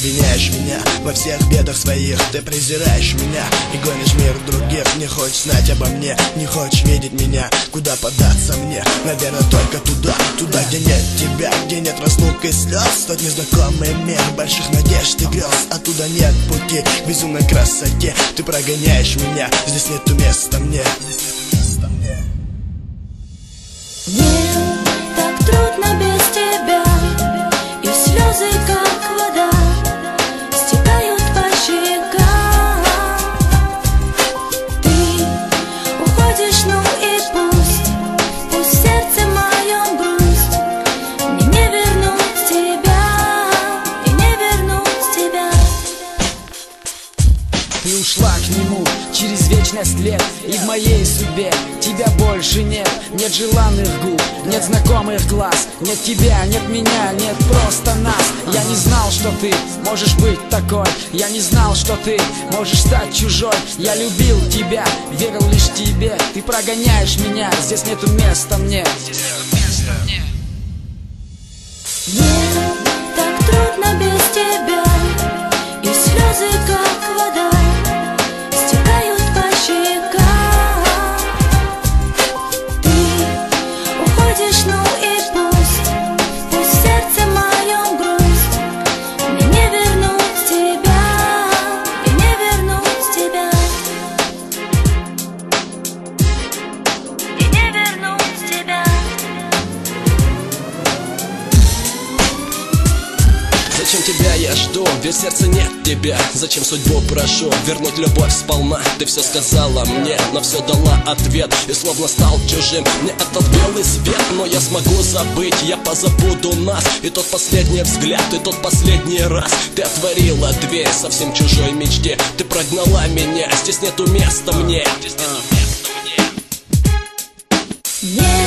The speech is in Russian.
обвиняешь меня во всех бедах своих. Ты презираешь меня и гонишь мир других. Не хочешь знать обо мне, не хочешь видеть меня. Куда податься мне? Наверное, только туда, туда, где нет тебя, где нет разлук и слез. Тот незнакомый мир больших надежд и грез. Оттуда нет пути к безумной красоте. Ты прогоняешь меня, здесь нету места мне. Мне так трудно без тебя, и слезы, как вода, стекают по щекам. Ты уходишь, ну и пусть в сердце моем грусть. Мне не вернуть тебя, мне не вернуть тебя. Ты ушла к нему через вечность лет, и в моей судьбе тебя больше нет. Нет желанных губ, нет знакомых глаз, нет тебя, нет меня, нет просто нас. Я не знал, что ты можешь быть такой, я не знал, что ты можешь стать чужой. Я любил тебя, верил лишь тебе. Ты прогоняешь меня, здесь нету места мне. Мне так трудно без тебя, и слезы, как вода, стекают по щекам. Ты уходишь, ну и пусть в сердце моем грусть. Мне не вернуть тебя, мне не вернуть тебя, мне не вернуть тебя. Зачем тебя я жду, ведь в сердце нет тебя. Зачем судьбу прошу вернуть любовь сполна? Ты все сказала мне, на все дала ответ. И словно стал чужим мне этот белый свет. Но я смогу забыть, я позабуду нас. И тот последний взгляд, и тот последний раз. Ты отворила дверь совсем чужой мечте. Ты прогнала меня, здесь нету места мне. Мне